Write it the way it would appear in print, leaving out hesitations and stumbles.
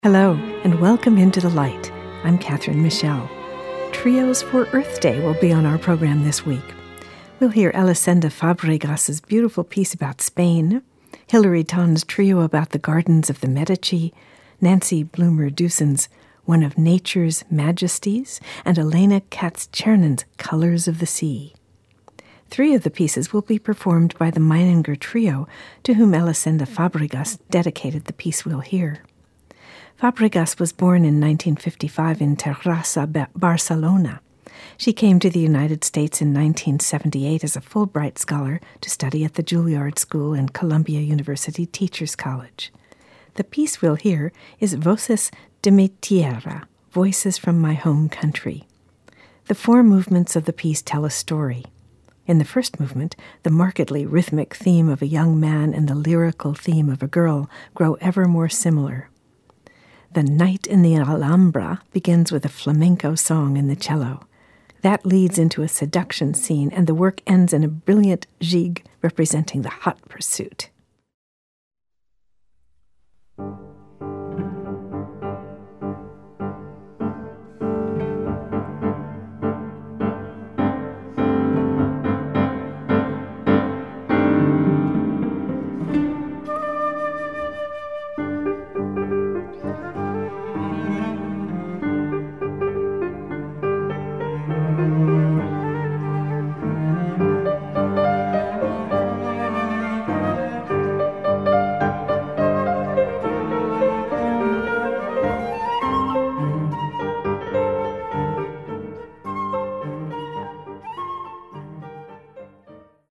Hello, and welcome into the light. I'm Catherine Michelle. Trios for Earth Day will be on our program this week. We'll hear Elisenda Fabregas's beautiful piece about Spain, Hilary Ton's trio about the gardens of the Medici, Nancy Bloomer-Dussen's One of Nature's Majesties, and Elena Katz-Chernyn's Colors of the Sea. 3 of the pieces will be performed by the Meininger Trio, to whom Elisenda Fabregas dedicated the piece we'll hear. Fabregas was born in 1955 in Terrassa, Barcelona. She came to the United States in 1978 as a Fulbright scholar to study at the Juilliard School and Columbia University Teachers College. The piece we'll hear is Voces de mi tierra, Voices from My Home Country. The 4 movements of the piece tell a story. In the first movement, the markedly rhythmic theme of a young man and the lyrical theme of a girl grow ever more similar. The Night in the Alhambra begins with a flamenco song in the cello. That leads into a seduction scene, and the work ends in a brilliant gigue representing the hot pursuit.